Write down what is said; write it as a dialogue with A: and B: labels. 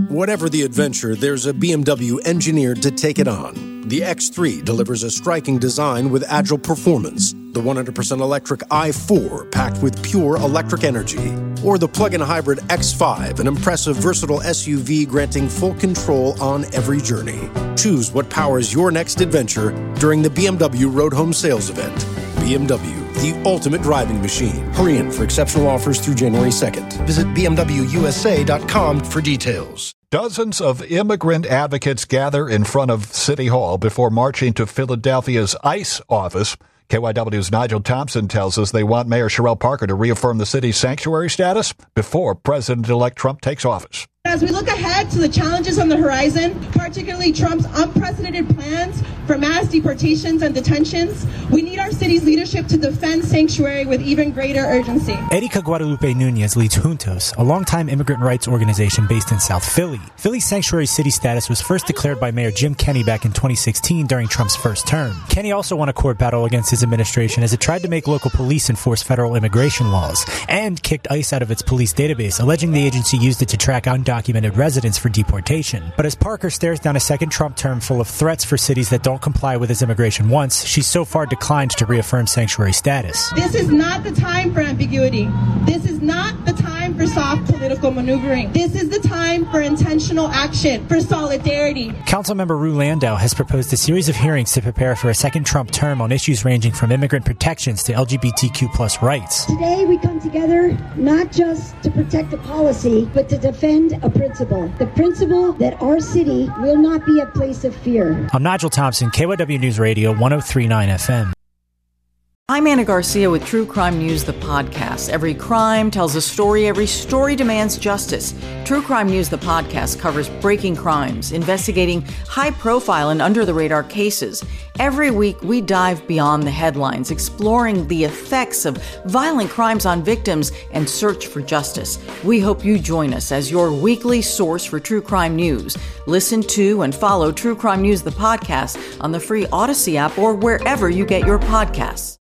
A: Whatever the adventure, there's a BMW engineered to take it on. The X3 delivers a striking design with agile performance. The 100% electric i4 packed with pure electric energy. Or the plug-in hybrid X5, an impressive, versatile SUV granting full control on every journey. Choose what powers your next adventure during the BMW Road Home Sales Event. BMW, the ultimate driving machine. Hurry in for exceptional offers through January 2nd. Visit BMWUSA.com for details.
B: Dozens of immigrant advocates gather in front of City Hall before marching to Philadelphia's ICE office. KYW's Nigel Thompson tells us they want Mayor Sherelle Parker to reaffirm the city's sanctuary status before President-elect Trump takes office.
C: As we look ahead to the challenges on the horizon, particularly Trump's unprecedented plans for mass deportations and detentions, we need our city's leadership to defend sanctuary with even greater urgency.
D: Erika Guadalupe Nunez leads Juntos, a longtime immigrant rights organization based in South Philly. Philly's sanctuary city status was first declared by Mayor Jim Kenney back in 2016 during Trump's first term. Kenney also won a court battle against his administration as it tried to make local police enforce federal immigration laws, and kicked ICE out of its police database, alleging the agency used it to track undocumented residents for deportation. But as Parker stares down a second Trump term full of threats for cities that don't comply with his immigration wants, she's so far declined to reaffirm sanctuary status.
C: This is not the time for ambiguity. This is not the time for soft political maneuvering. This is the time for intentional action, for solidarity.
D: Councilmember Rue Landau has proposed a series of hearings to prepare for a second Trump term on issues ranging from immigrant protections to LGBTQ+ rights.
E: Today we come together not just to protect a policy, but to defend a principle. The principle that our city will not be a place of fear.
D: I'm Nigel Thompson, KYW News Radio, 103.9 FM.
F: I'm Anna Garcia with True Crime News, the podcast. Every crime tells a story. Every story demands justice. True Crime News, the podcast, covers breaking crimes, investigating high-profile and under-the-radar cases. Every week, we dive beyond the headlines, exploring the effects of violent crimes on victims and search for justice. We hope you join us as your weekly source for true crime news. Listen to and follow True Crime News, the podcast, on the free Odyssey app or wherever you get your podcasts.